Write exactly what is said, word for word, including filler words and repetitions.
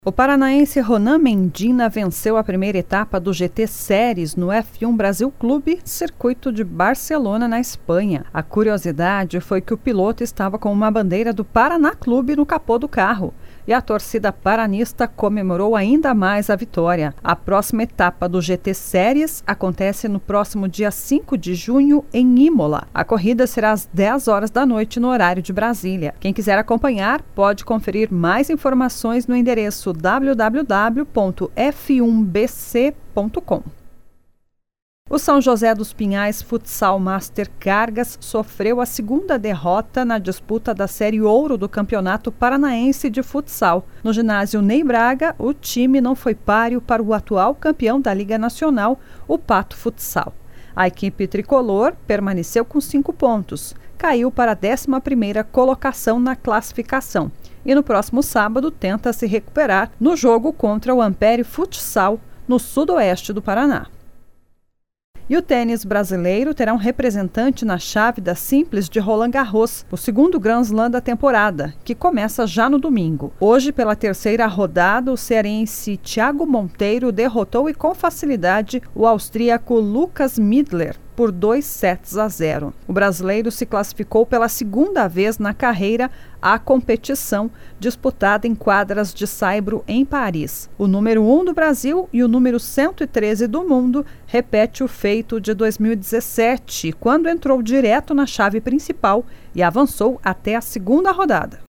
O paranaense Ronan Mendina venceu a primeira etapa do G T Series no F um Brasil Clube, circuito de Barcelona, na Espanha. A curiosidade foi que o piloto estava com uma bandeira do Paraná Clube no capô do carro. E a torcida paranista comemorou ainda mais a vitória. A próxima etapa do G T Series acontece no próximo dia cinco de junho em Imola. A corrida será às dez horas da noite no horário de Brasília. Quem quiser acompanhar pode conferir mais informações no endereço w w w ponto f um b c ponto com. O São José dos Pinhais Futsal Master Cargas sofreu a segunda derrota na disputa da Série Ouro do Campeonato Paranaense de Futsal. No ginásio Ney Braga, o time não foi páreo para o atual campeão da Liga Nacional, o Pato Futsal. A equipe tricolor permaneceu com cinco pontos, caiu para a décima primeira colocação na classificação e no próximo sábado tenta se recuperar no jogo contra o Ampere Futsal, no sudoeste do Paraná. E o tênis brasileiro terá um representante na chave da Simples de Roland Garros, o segundo Grand Slam da temporada, que começa já no domingo. Hoje, pela terceira rodada, o cearense Thiago Monteiro derrotou e com facilidade o austríaco Lukas Midler por dois sets a zero. O brasileiro se classificou pela segunda vez na carreira à competição disputada em quadras de saibro em Paris. O número um do Brasil e o número cento e treze do mundo repete o feito de dois mil e dezessete, quando entrou direto na chave principal e avançou até a segunda rodada.